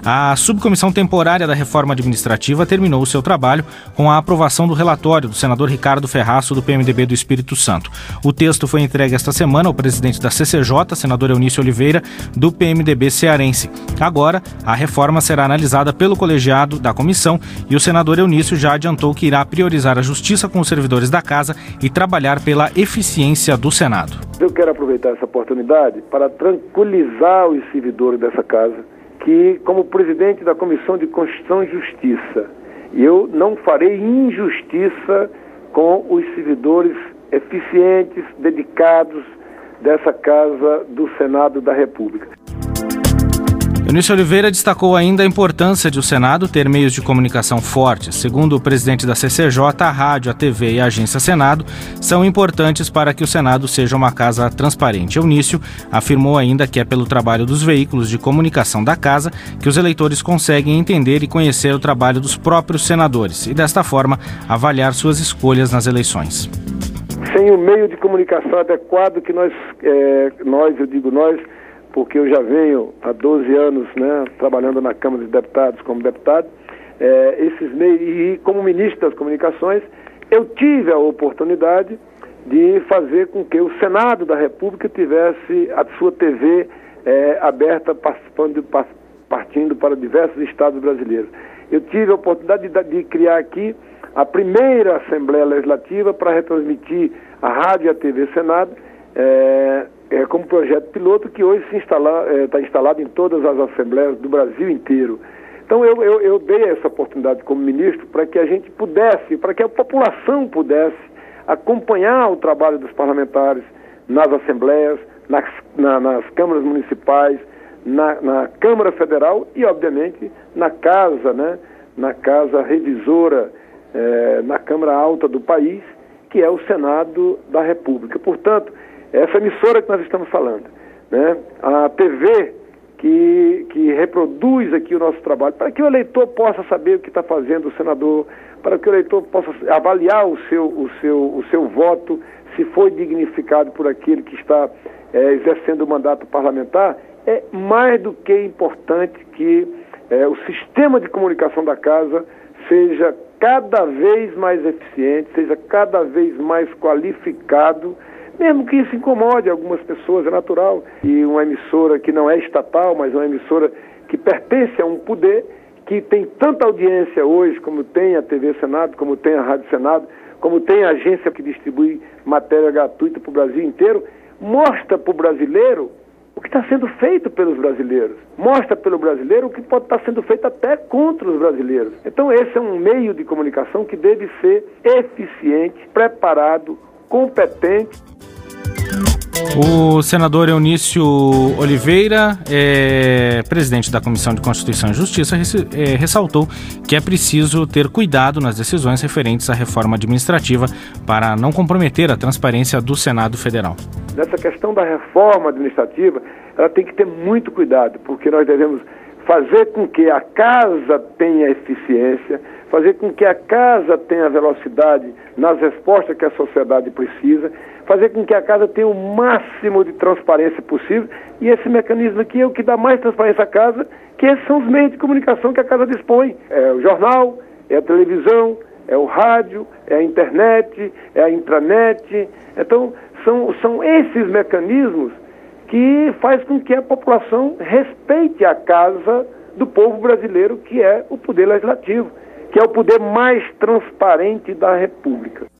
A subcomissão temporária da reforma administrativa terminou o seu trabalho com a aprovação do relatório do senador Ricardo Ferraço, do PMDB do Espírito Santo. O texto foi entregue esta semana ao presidente da CCJ, senador Eunício Oliveira, do PMDB cearense. Agora, a reforma será analisada pelo colegiado da comissão e o senador Eunício já adiantou que irá priorizar a justiça com os servidores da casa e trabalhar pela eficiência do Senado. Eu quero aproveitar essa oportunidade para tranquilizar os servidores dessa casa que, como presidente da Comissão de Constituição e Justiça, eu não farei injustiça com os servidores eficientes, dedicados dessa casa do Senado da República. Eunício Oliveira destacou ainda a importância de o Senado ter meios de comunicação fortes. Segundo o presidente da CCJ, a rádio, a TV e a agência Senado são importantes para que o Senado seja uma casa transparente. Eunício afirmou ainda que é pelo trabalho dos veículos de comunicação da casa que os eleitores conseguem entender e conhecer o trabalho dos próprios senadores e, desta forma, avaliar suas escolhas nas eleições. Sem o meio de comunicação adequado que nós, porque eu já venho há 12 anos, trabalhando na Câmara dos Deputados como deputado, esses meios, e como ministro das Comunicações, eu tive a oportunidade de fazer com que o Senado da República tivesse a sua TV aberta, partindo para diversos estados brasileiros. Eu tive a oportunidade de criar aqui a primeira Assembleia Legislativa para retransmitir a rádio e a TV Senado, como projeto piloto que hoje está instalado em todas as assembleias do Brasil inteiro. Então eu dei essa oportunidade como ministro para que a gente pudesse, para que a população pudesse acompanhar o trabalho dos parlamentares nas assembleias, nas câmaras municipais, na Câmara Federal e, obviamente, na casa revisora, na Câmara Alta do país, que é o Senado da República. Portanto, essa emissora que nós estamos falando, a TV que reproduz aqui o nosso trabalho, para que o eleitor possa saber o que está fazendo o senador, para que o eleitor possa avaliar o seu voto, se foi dignificado por aquele que está exercendo o mandato parlamentar, é mais do que importante que o sistema de comunicação da casa seja cada vez mais eficiente, seja cada vez mais qualificado, mesmo que isso incomode algumas pessoas, é natural. E uma emissora que não é estatal, mas uma emissora que pertence a um poder, que tem tanta audiência hoje, como tem a TV Senado, como tem a Rádio Senado, como tem a agência que distribui matéria gratuita para o Brasil inteiro, mostra para o brasileiro o que está sendo feito pelos brasileiros. Mostra pelo brasileiro o que pode estar sendo feito até contra os brasileiros. Então esse é um meio de comunicação que deve ser eficiente, preparado, competente. O senador Eunício Oliveira, presidente da Comissão de Constituição e Justiça, ressaltou que é preciso ter cuidado nas decisões referentes à reforma administrativa para não comprometer a transparência do Senado Federal. Nessa questão da reforma administrativa, ela tem que ter muito cuidado, porque nós devemos fazer com que a casa tenha eficiência, fazer com que a casa tenha velocidade nas respostas que a sociedade precisa, fazer com que a casa tenha o máximo de transparência possível, e esse mecanismo aqui é o que dá mais transparência à casa, que esses são os meios de comunicação que a casa dispõe. É o jornal, é a televisão, é o rádio, é a internet, é a intranet. Então, são esses mecanismos que faz com que a população respeite a casa do povo brasileiro, que é o poder legislativo, que é o poder mais transparente da República.